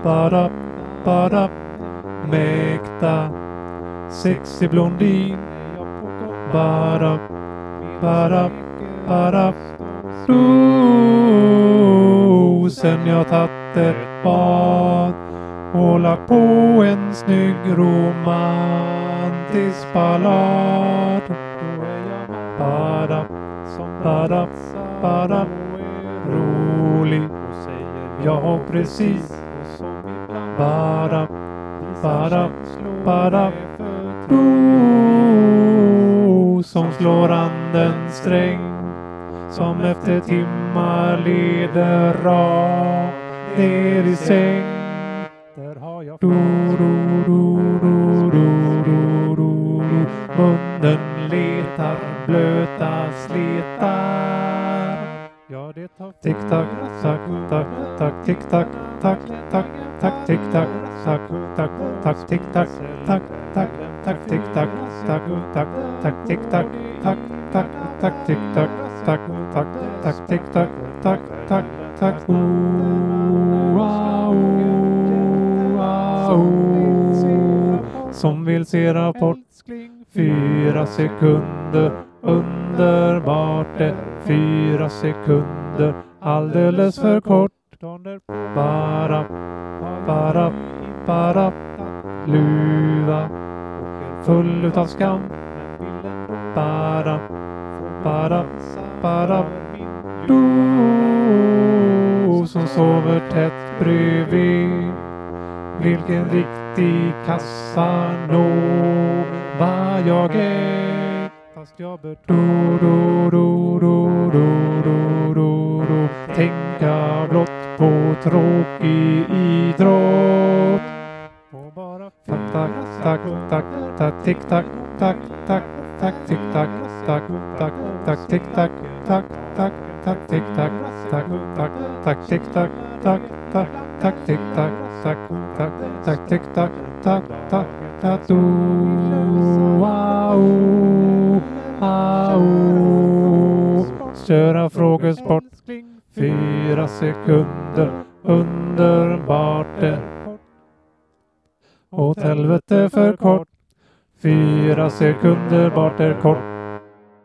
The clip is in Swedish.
Bara, bara, mäkta, sexig blondin. Bara, bara, bara, sen jag tagit ett bad och lagt på en snygg romantisk ballad. Bara, bara, bara, rolig. Jag har precis bara, bara, bara, som slår anden sträng. Som efter timmar leder rakt ner i säng. Där har jag munnen letar blöta sletar. Ja, det tar tick tack tack tack tack tick tack tack tack tack tick tack tack tack tack tick tack tack tack tack tick tack tack tack tack tick tack tack tack tack tick tack tack tack tack tick tack tack tack tack som vill se Rapport 4 sekunder underbart det 4 sekunder alldeles för kort. Bara, bara, bara luva full utav skam. Bara, bara, bara som sover tätt bredvid. Vilken riktig Casanova jag är. Fast jag bör tänka blott på tråkig idrott. Och bara tack, tack, tack, tack, tack, tick, tack, tack, tack, tack, tick, tack, tack, tack, tack, tick, tack, tack, tack, tack, tick, tack, tack, tack, tack, tick, tack, tack, tack, tack, tick, tack, tack, tack, tack, tick, tack, tack, tack, tack, köra frågesport 4 sekunder underbart det. Åt helvete för kort 4 sekunder bart är kort.